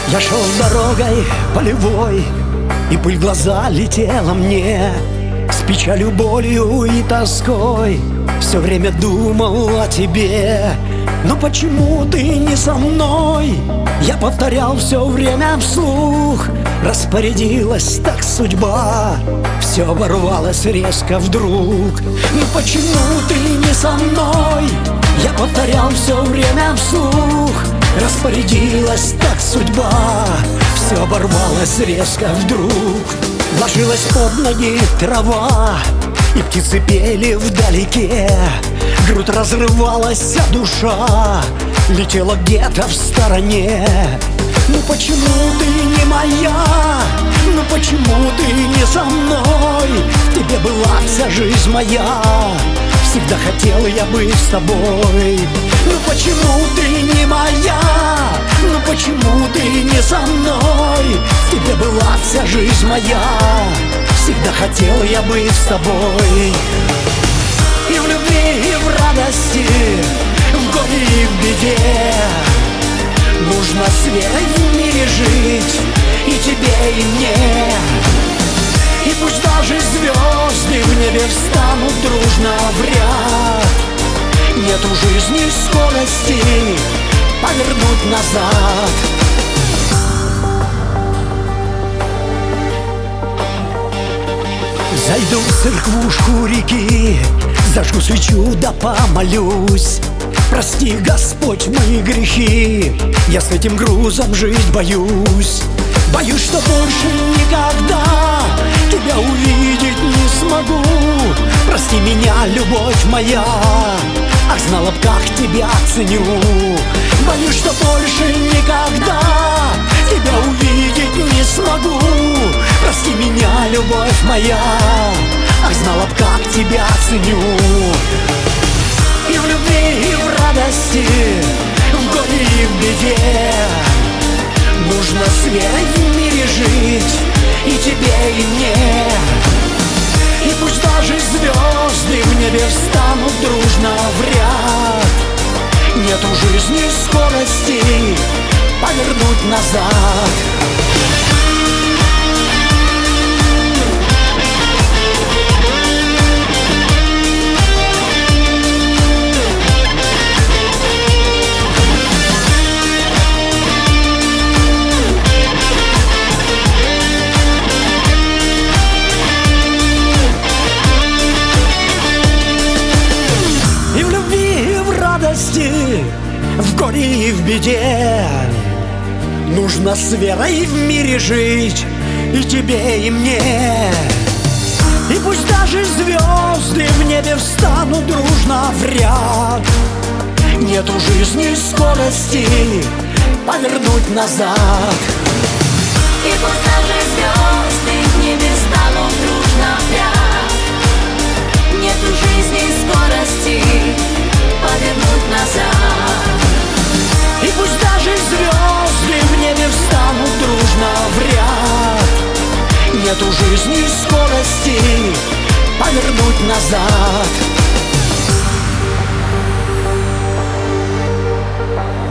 Я шел дорогой полевой, и пыль в глаза летела мне. С печалью, болью и тоской все время думал о тебе. Но почему ты не со мной? Я повторял все время вслух. Распорядилась так судьба, все оборвалось резко вдруг. Ну почему ты не со мной? Я повторял все время вслух. Распорядилась так судьба, все оборвалось резко вдруг. Ложилась под ноги трава, и птицы пели вдалеке. Грудь разрывалась, а душа летела где-то в стороне. Ну почему ты не моя? Ну почему ты не со мной? В тебе была вся жизнь моя, всегда хотел я быть с тобой. Ну почему ты не моя? Ну почему ты не со мной? В тебе была вся жизнь моя, всегда хотел я быть с тобой. И в любви, и в радости, в горе и в беде нужно с верой в мире жить, и тебе, и мне. И пусть даже звезды в небе встанут дружно в ряд, нет у жизни скорости повернуть назад. Зайду в церквушку реки, зажгу свечу да помолюсь. Прости, Господь, мои грехи, я с этим грузом жить боюсь. Боюсь, что больше никогда тебя увидеть не смогу. Прости меня, любовь моя, ах, знала б, как тебя ценю. Боюсь, что больше никогда тебя увидеть не смогу. Прости меня, любовь моя, ах, знала б, как тебя ценю. И в любви, и в радости, в горе и в беде нужно с верой в мире жить, и тебе, и мне. И пусть даже звезды в небе встанут дружно в ряд, нет у жизни скорости повернуть назад. В горе и в беде нужно с верой в мире жить, и тебе, и мне. И пусть даже звезды в небе встанут дружно в ряд, нет у жизни скорости повернуть назад. И пусть даже звезды в небе встанут дружно в ряд, нет у жизни скорости повернуть назад. И пусть даже звезды в небе встанут дружно в ряд, нет у жизни скорости повернуть назад.